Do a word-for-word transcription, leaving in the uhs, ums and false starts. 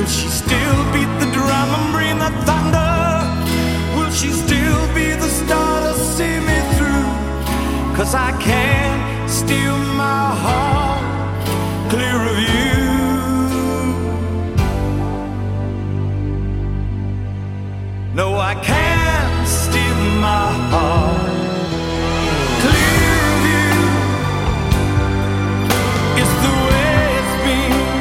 she still beat the drum and bring the thunder? Will she still be the star to see me through? 'Cause I can't